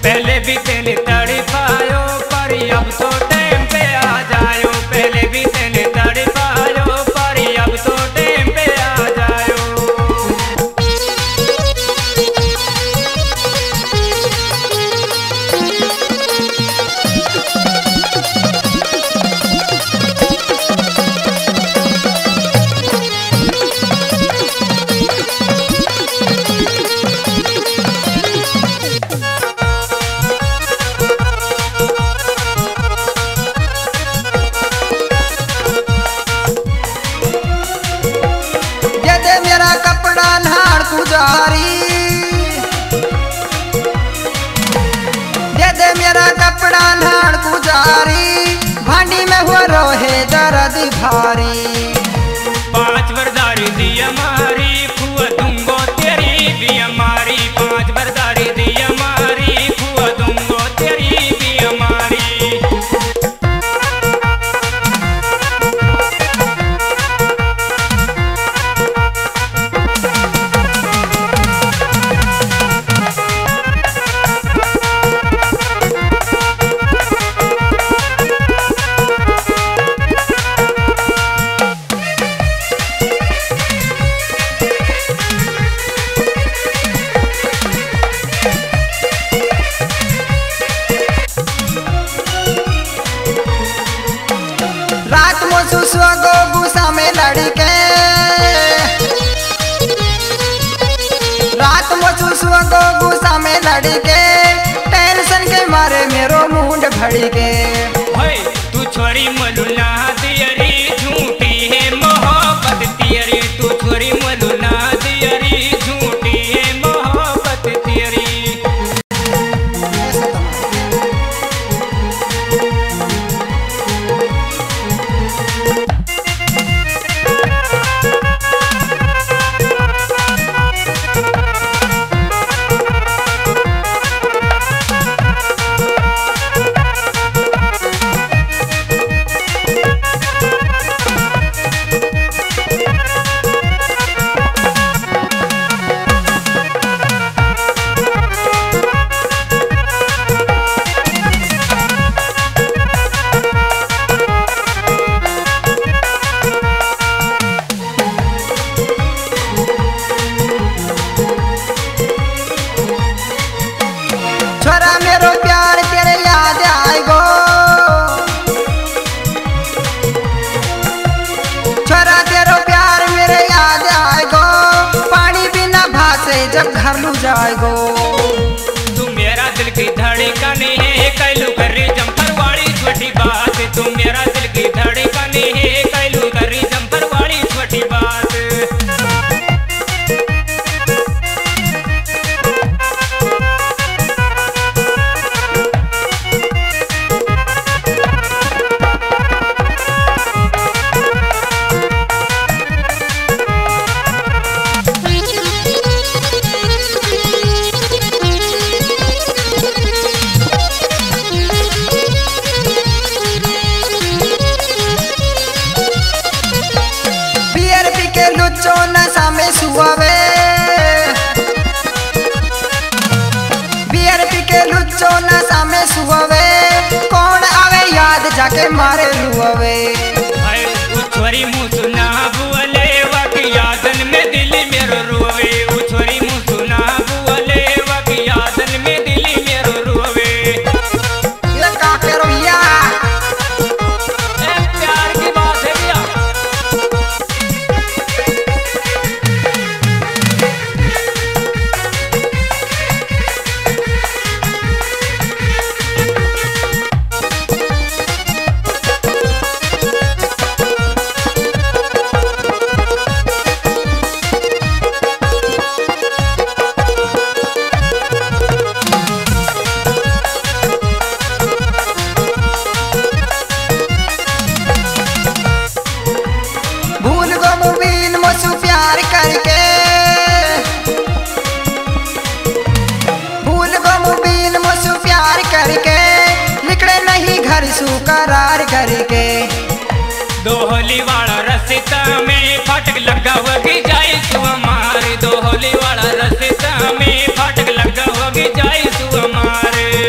पहले भी तेने तड़पायो पर अब तो टाइम पे आ जायो। पहले भी तेने तड़पायो पर अब तो टाइम पे आ जायो। दे दे मेरा कपड़ा नाड़ पुजारी, भांडी में हुआ रोहे दर्द भारी। 5 बरदारी दी हमारी खुआ दूंगो तेरी भी हमारी। 5 बरदारी दी हमारी खुआ दूंगो तेरी भी हमारी। सुसुगो गुस्सा में लड़के रात में सुसुगो गुस्सा में लड़के, टेंशन के मारे मेरो मुंड भड़के। तू छोरी मलुना दियरी झूठी है मोहब्बत तेरी। तू छोरी मलुना दियरी झूठी है मोहब्बत तेरी। छोरा मेरो प्यार तेरे याद आएगो, छोरा तेरो प्यार मेरे याद आएगो। पानी बिना भासे जब घर लू जाएगो। तू मेरा दिल की धड़कन है कैलू करी जम्पर वाली छोटी बात। तू मेरा दिल की धड़कन है कैलू करी जम्पर वाली छोटी बात। लुच्चो नशा में सुआवे, बियर पी के लुच्चो नशा में सुआवे। कौन आवे याद जाके मारे रुआवे। छोरी मुँह सुना बुअले वाकी यादन में दिली मेरो रुआवे। छोरी मुँह सुना बुअले वाकी यादन में दिली मेरो रुआवे। ये का करो भैया, प्यार की बात है भैया। करके भूल गो मुबीन मुझसे प्यार करके, निकले नहीं घर सु करार करके। दोहली वाला रस्ता में फाटक लगा होगी जाए तू हमारे। दोहली वाला रस्ता में फाटक लगा होगी जाए तू हमारे।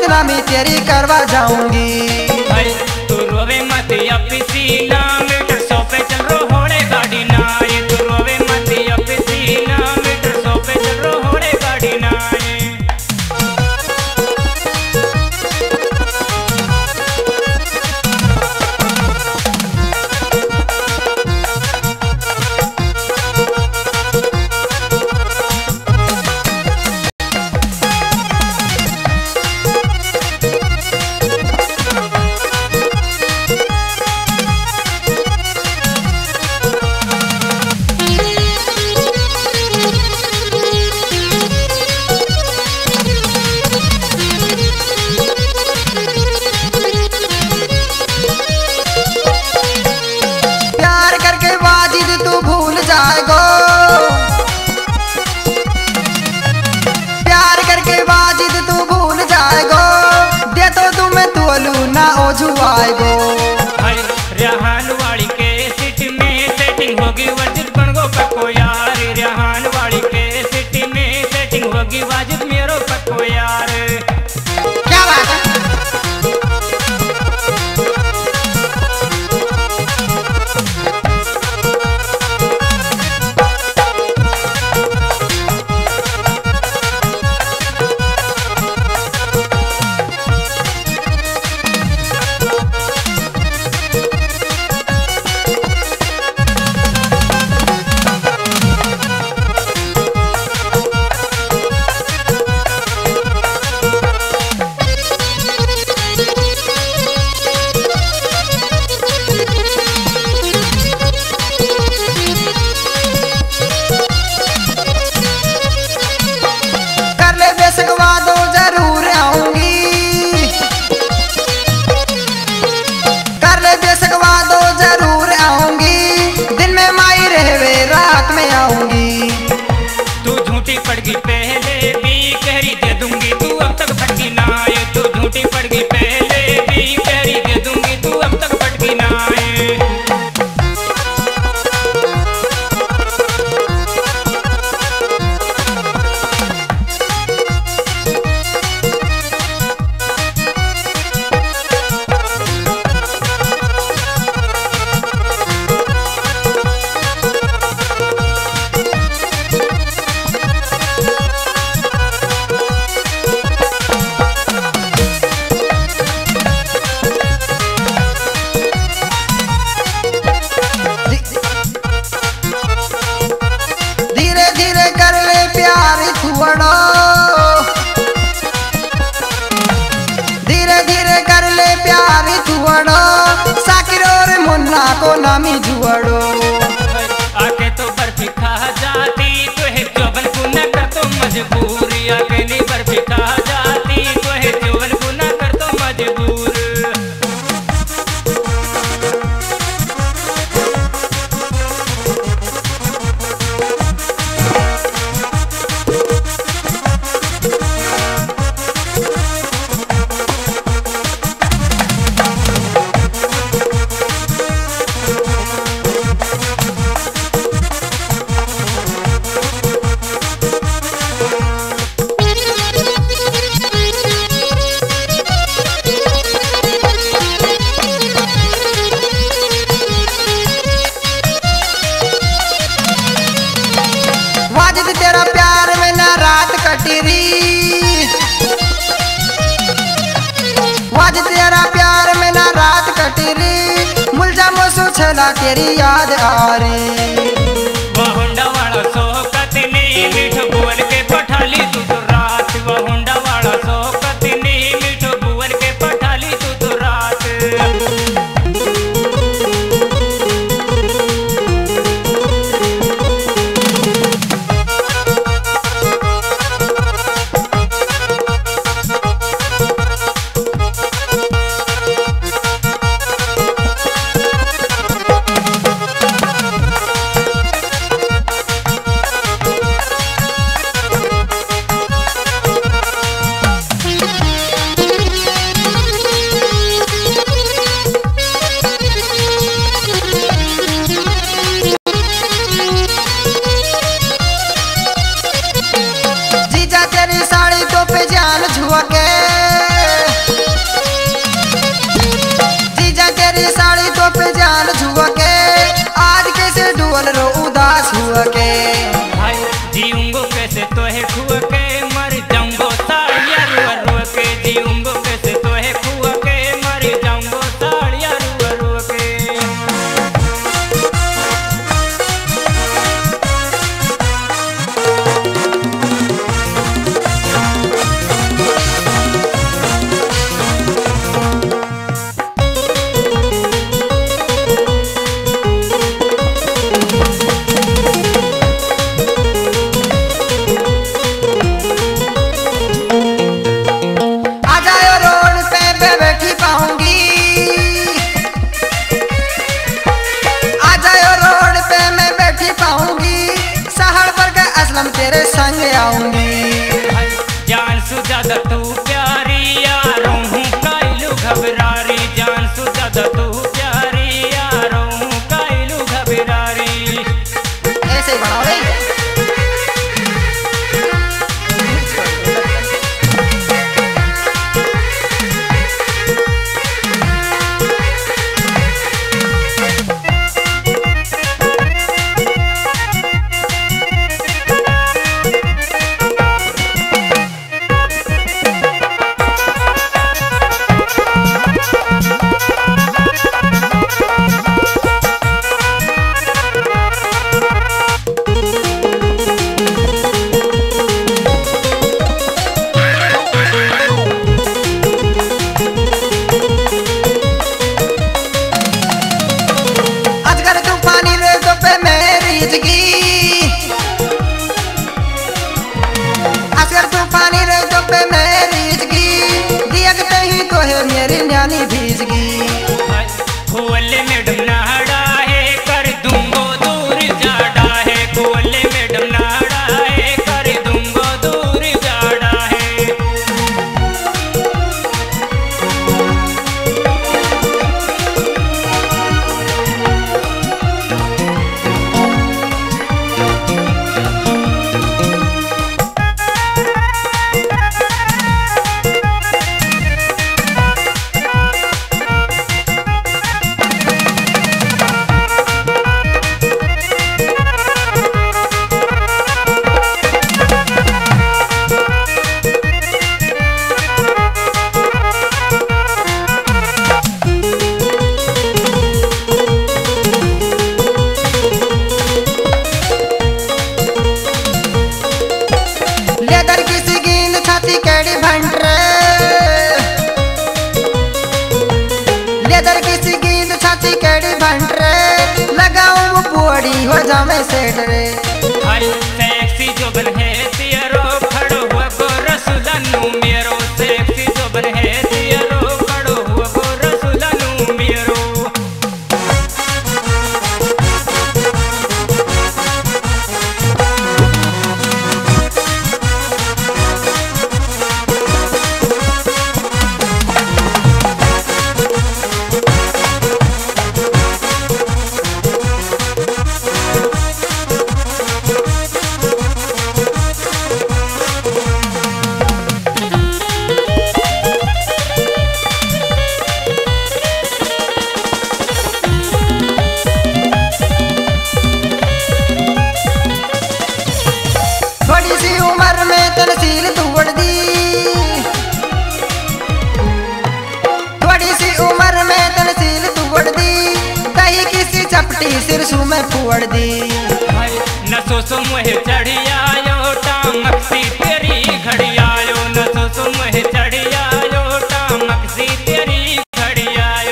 बदनामी तेरी करवा जाऊंगी। भाई तू रोवे मत अपसी ना मीटर 100 पे चल रो होड़े गाड़ी ना ये तू रोवे मत अपसी ना मीटर 100 पे चल रो होड़े गाड़ी ना ये। प्यार करके वाजिद तू भूल जाएगो, प्यार करके वाजिद तू भूल जाएगो, दे तो तुम्हें तोलू ना ओझू आएगो। भाई रेहान वाली के सिटी में सेटिंग होगी वाजिद बन गो पक्को यार। रेहान वाली के सिटी में सेटिंग होगी वाजिद मेरो पक्को यार। क्या बात है? कर ले बेशक वादो जरूर आऊंगी, कर ले बेशक वादो जरूर आऊंगी, दिन में माई रहवे रात में आऊंगी। तू झूठी पड़ गई पहले भी कहरी दे दूंगी तू अब तक भटकी ना आए। तू झूठी पड़ गई पहले भी कहरी दे दूंगी तू अब तक भटकी ना आए। धीरे धीरे कर ले प्यार थुअड़ो, धीरे धीरे कर ले प्यार थुअड़ो, साकिर और मुन्ना को नामी जुअड़ो। आके तो बर्फी खा जाती तो है चौबन को न कर तो मजबूरी। आके नहीं बर्फी खा जाती तो है चौबन को न कर तो मजबूर। रुआ के। हाय जीऊंगो कैसे तोहे खुआ के, मर जाऊंगो साड़िया रुआ रुआ के। जीऊंगो कैसे तोहे खुआ के, मर जाऊंगो साड़िया रुआ रुआ के। आ जाओ रोड पे मैं बैठी पाऊंगी, आ जाओ रोड पे मैं बैठी पाऊंगी, शहर पर के असलम तेरे संग आऊंगी। हाय जान सु ज्यादा तू प्यारी, यारों हूँ काइलू घबरारी। जान सु ज्यादा तू प्यारी, यारों हूँ काइलू घबरारी। ऐसे ही बढ़ाओ रे। अजगर तूफानी रेतों पे मैं रीझगी, अजगर तूफानी रेतों पे मैं रीझगी, दिखते ही तो है मेरी न्यानी भीजगी। हाय खोले मैडम नाड़ा है, कर दूंगो दूर जाड़ा है। खोले मैडम नाड़ा है, कर दूंगो दूर जाड़ा है। लेदर किसी गेंद छाती कैडी भंटरे, लेदर किसी गेंद छाती कैडी भंटरे, लगाऊं पुअड़ी हो जामे सेठ रे। हाय सेक्सी जोबन है तियरो, खड़ो हुआ गो रसुलनु मेरो। सेक्सी जोबन है तियरो, खड़ो हुआ गो रसुलनु मेरो। थोड़ी सी उम्र में तहसील तू बढ़ दी, थोड़ी सी उम्र में तहसील तू बढ़ दी, कहीं किसी चपटी सिरसू में फुड़ दी। हाय नसो सो मुहे चढ़ी आयो, टामक सी तेरी घड़ी आयो। नसो सो मुहे चढ़ी आयो, टामक सी तेरी घड़ी आयो।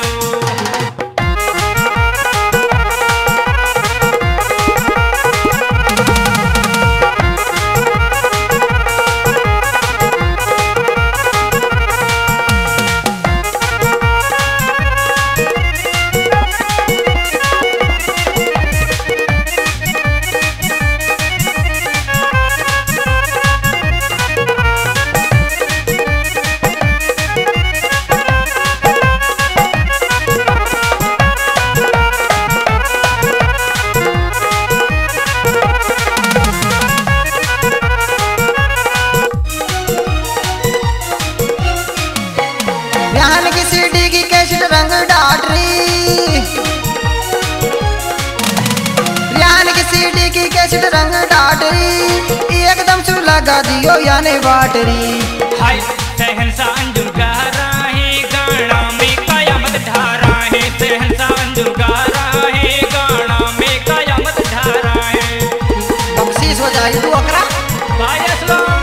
एसिड रंग डाटरी एकदम से लगा दियो याने बाटरी। हाय सहनसा अंजुम गा रहे गाना में कयामत ढारा है, सहनसा अंजुम गा रहे गाना में कयामत ढारा है। बख्शीश हो जाए तू अकरा भाई असलम।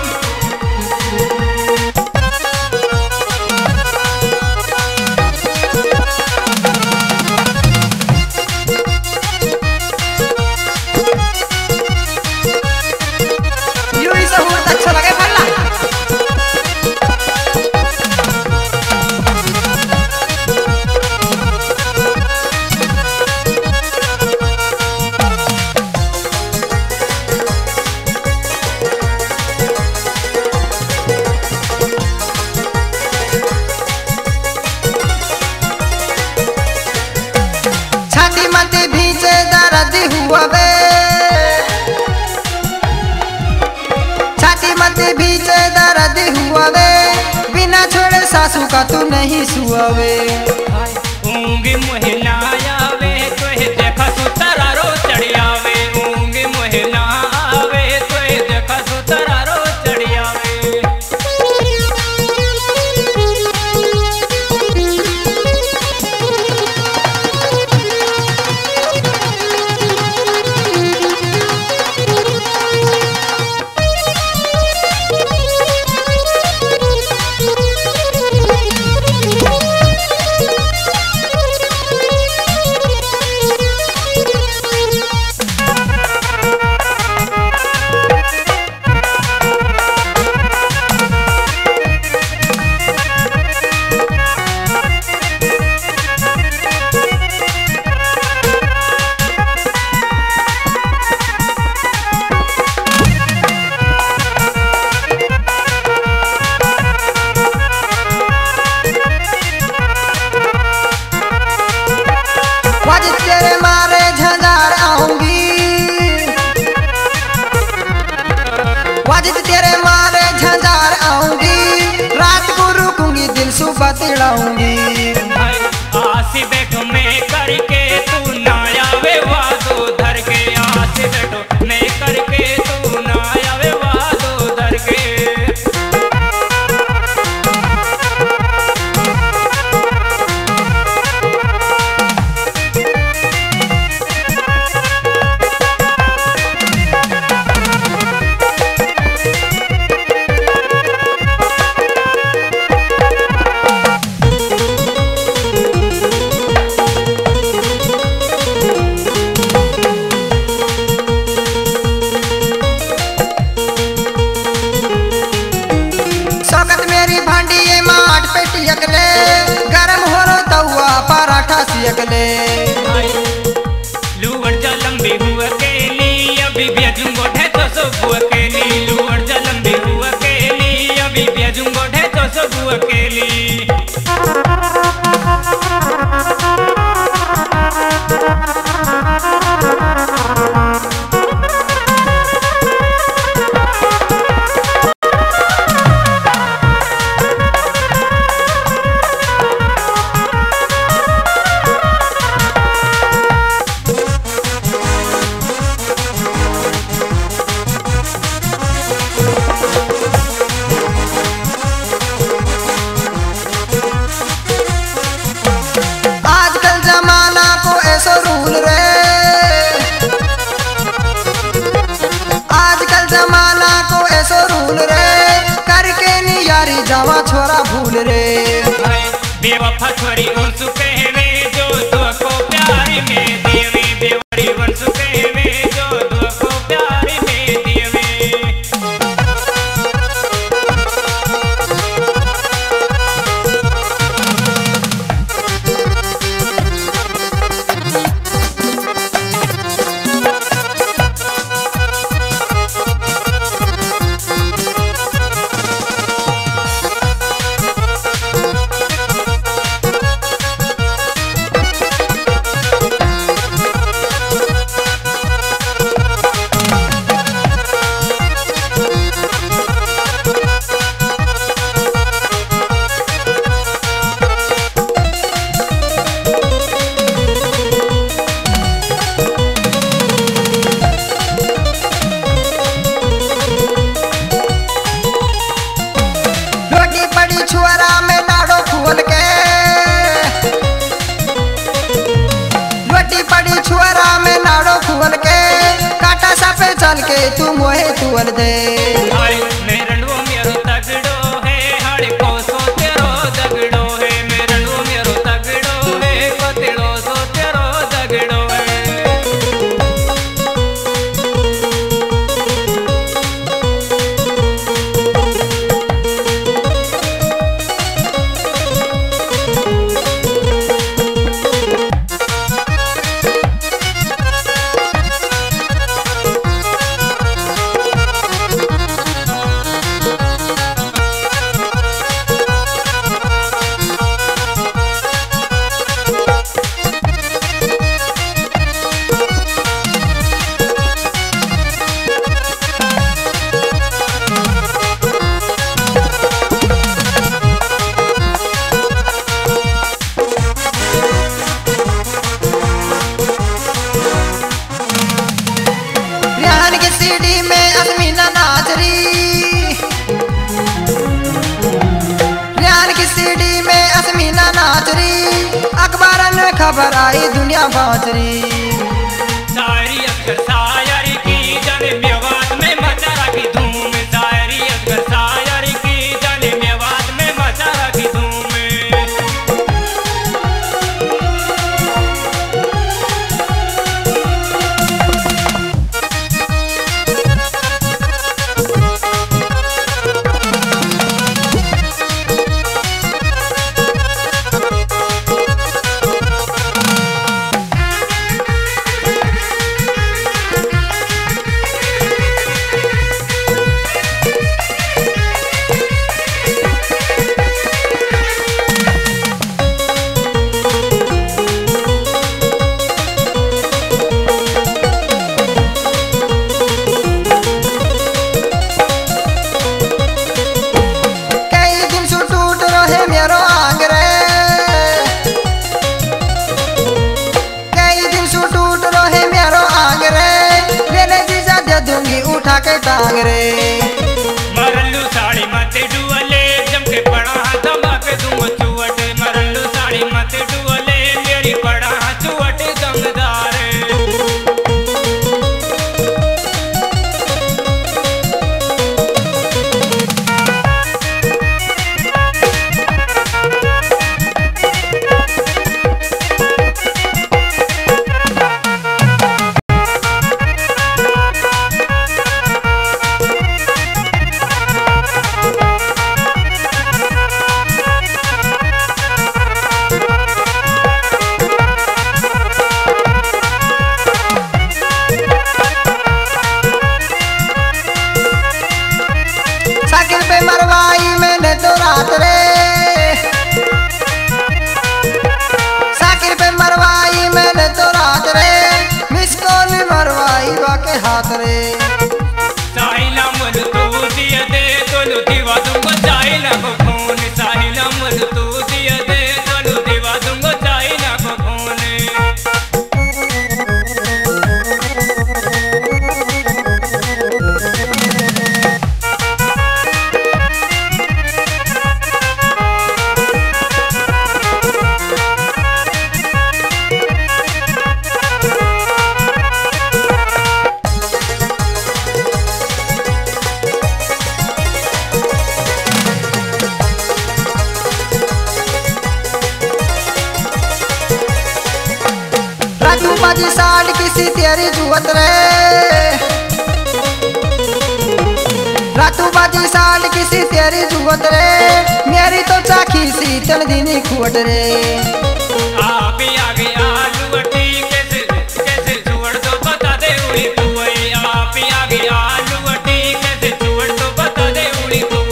यूं ही सहूर अच्छा लगे फल्ला। छाती मत भींचे दर्द हुआ बे, छाती मत भींचे दर्द हुआ बे, बिना छोड़े सासू का तू नहीं सुआवे। ऊँगी मोहिना आवे तोहे देखा सुतरारो चढ़ी आवे, ऊँगी मोहिना आवे तोहे देखा सुतरारो चढ़ी आवे। वाज तेरे मारे झंझार आऊंगी, वाज तेरे मारे झंझार आऊंगी, रात को रुकूंगी दिल सुबह तिड़ाऊंगी। आसी बैठो मैं करके तू ना आवे वादो धर के, आसी बैठो मैं करके तू ना आवे वादो धर के। सौगत मेरी भांडी ये माट पे टियक ले, गरम हो रो तवा पराठा सियक ले। लूवर जा लंबी हुआ केली अभी भेजूं गोठे तो सब अकेली, लूवर जा लंबी हुआ केली अभी भेजूं गोठे तो सब अकेली। आजकल जमाना को ऐसो रूल रे, आजकल जमाना को ऐसो रूल रे, करके नी यारी जावा छोरा भूल रे। बेवफा छोरी उनसु कहवे जो दो को प्यारी में देवे, बेवड़ी उनसु कहवे जो दो को प्यारी में देवे। डाल के तू मोहे तुअल दे। हाय मेरंडो मेरो तगड़ो है हाड़े कोसो तेरो दगड़ो है मेरंडो मेरो तगड़ो है कोतेड़ो सो तेरो दगड़ो है। रिहान की सीढ़ी में असमीना नाच रही, रिहान की सीढ़ी में असमीना नाच रही, अखबार में खबर आई दुनिया पहुंच रही। सारी अक्सर सायरी की जाने मेवात में मचा रखी धूम सारी अक्सर सायरी की जाने मेवात में मचा रखी धूम। दूंगी उठा के टांग रे। मरलू साड़ी मत डुअले जम के पड़ा दमक दूं चुवट मरलू साड़ी मत डुअले मेरी पड़ा चुवट दमदार। साइकिल पे मरवाई मैंने तो रात रे, साइकिल पे मरवाई मैंने तो रात रे, मिस कॉल मरवाई वाके हाथ रे। साहिला मुझ तू दिया दे तोलू दीवा दूंगा साहिला को फोन साहिला मुझ तू दिया दे तोलू दीवा दूंगा साहिला को फोन। राजू बाजी साल किसी तेरी जुवत रे, रातू बाजी साल किसी तेरी जुवत रे, मेरी तो चाखी सी तन दीनी खुवट रे। आप आगे आलू अटी कैसे कैसे जुवड़ तो बता दे उड़ी तू आप आगे आलू अटी कैसे जुवड़ तो बता दे उड़ी तू।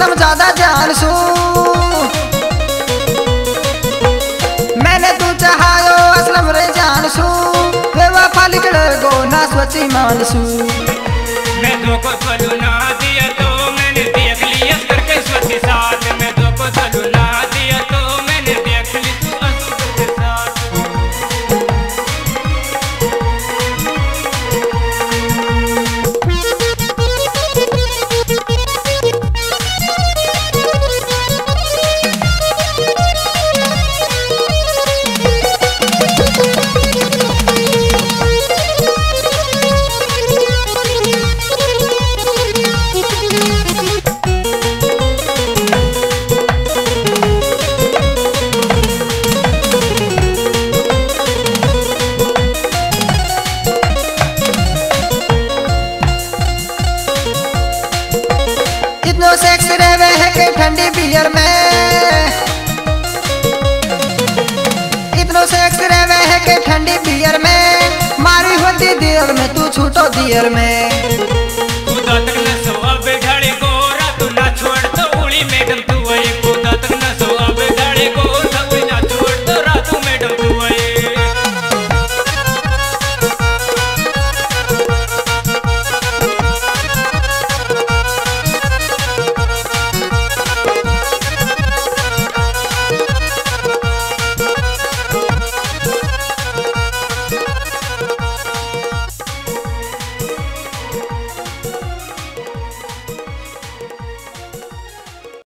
असलम ज्यादा जान सू मैंने तू चाहायो असलम रे जान सू बेवफा लिखड़ गो ना सोची मानसू मैं धोखो चलू ना दिया तो मैंने देख लिया करके सोची साथ में धोखो चलू ना दिया तो मैंने देख ली तू असुर के साथ इतनो सेक्स रहवे है के ठंडी बियर में इतनो सेक्स रहवे है के ठंडी बियर में मारी होती दियर में तू छूटो दियर में